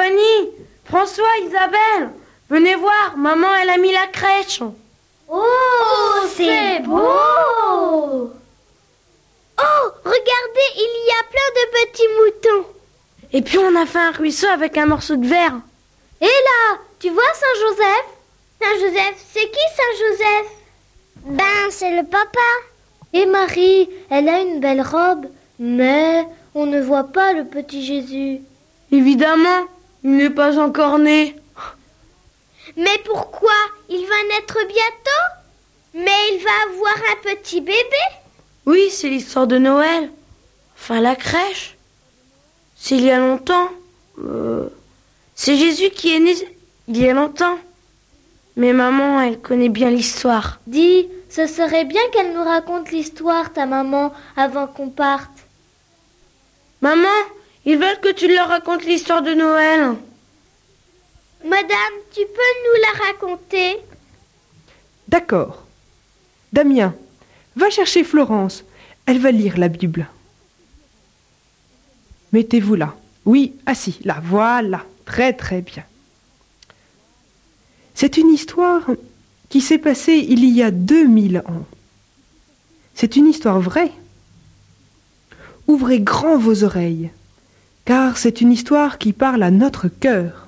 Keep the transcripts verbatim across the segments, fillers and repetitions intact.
Fanny, François, Isabelle, venez voir, maman, elle a mis la crèche. Oh, oh c'est beau! Oh, regardez, il y a plein de petits moutons. Et puis on a fait un ruisseau avec un morceau de verre. Et là, tu vois Saint-Joseph? Saint-Joseph, c'est qui Saint-Joseph? Ben, c'est le papa. Et Marie, elle a une belle robe, mais on ne voit pas le petit Jésus. Évidemment, il n'est pas encore né. Mais pourquoi? Il va naître bientôt? Mais il va avoir un petit bébé? Oui, c'est l'histoire de Noël. Enfin, la crèche. C'est il y a longtemps. Euh, c'est Jésus qui est né il y a longtemps. Mais maman, elle connaît bien l'histoire. Dis, ce serait bien qu'elle nous raconte l'histoire, ta maman, avant qu'on parte. Maman, ils veulent que tu leur racontes l'histoire de Noël. Madame, tu peux nous la raconter? D'accord. Damien, va chercher Florence. Elle va lire la Bible. Mettez-vous là. Oui, assis, là, voilà. Très très bien. C'est une histoire qui s'est passée il y a deux mille ans. C'est une histoire vraie. Ouvrez grand vos oreilles, car c'est une histoire qui parle à notre cœur.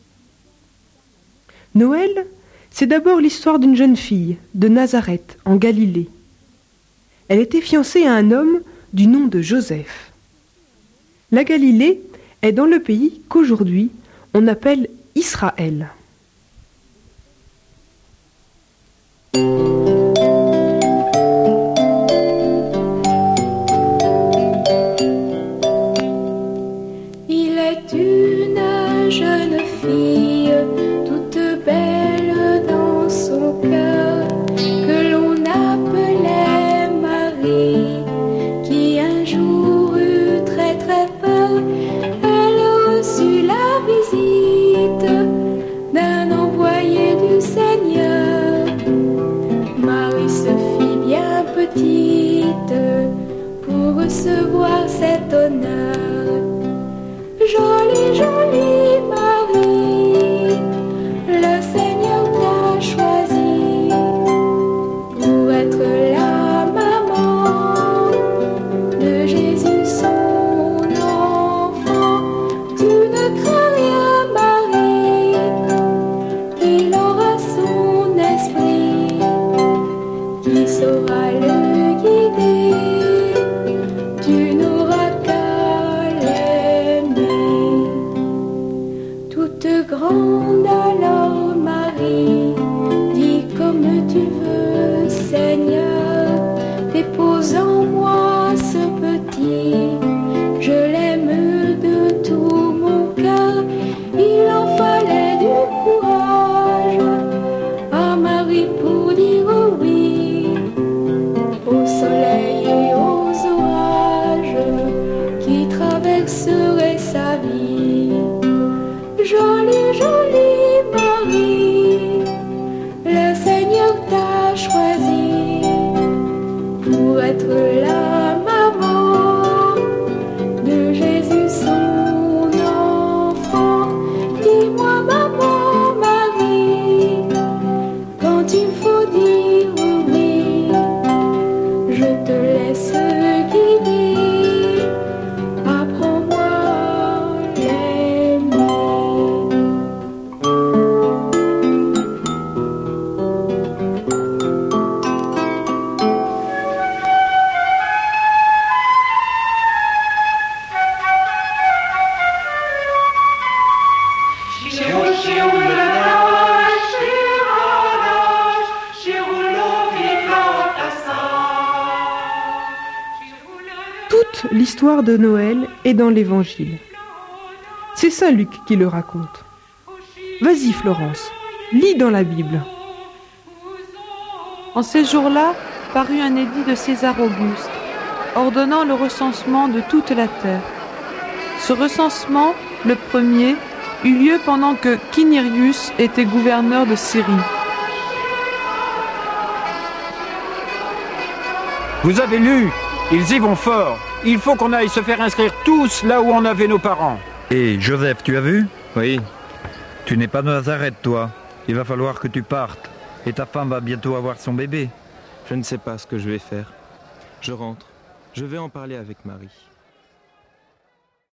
Noël, c'est d'abord l'histoire d'une jeune fille de Nazareth, en Galilée. Elle était fiancée à un homme du nom de Joseph. La Galilée est dans le pays qu'aujourd'hui on appelle Israël. Il est une jeune fille, toute belle dans son cœur, que l'on appelait Marie, qui un jour eut très très peur. Elle reçut la visite d'un envoyé du Seigneur. Marie se fit bien petite pour recevoir cet honneur. Jolie, jolie Marie, le Seigneur t'a choisie pour être la maman de Jésus son enfant. Tu ne crains rien Marie, il aura son esprit qui saura le guider. Tu n'auras qu'à l'aimer. Toute grande alors Marie, dis comme tu veux Seigneur, dépose en moi ce petit, je l'aime de tout mon cœur. Il en fallait du courage à Marie pour dire oui au soleil et aux orages qui traverseraient sa vie. Jolie, jolie Marie, le Seigneur t'a choisi pour être la maman de Jésus son enfant. Dis-moi maman Marie, quand il faut dire oui, je te laisse guider. Apprends-moi à l'aimer. Toute l'histoire de Noël est dans l'Évangile. C'est Saint Luc qui le raconte. Vas-y Florence, lis dans la Bible. En ces jours-là, parut un édit de César Auguste, ordonnant le recensement de toute la terre. Ce recensement, le premier, eut lieu pendant que Quirinius était gouverneur de Syrie. Vous avez lu, ils y vont fort. Il faut qu'on aille se faire inscrire tous là où on avait nos parents. Et Joseph, tu as vu? Oui. Tu n'es pas de Nazareth, toi. Il va falloir que tu partes. Et ta femme va bientôt avoir son bébé. Je ne sais pas ce que je vais faire. Je rentre. Je vais en parler avec Marie.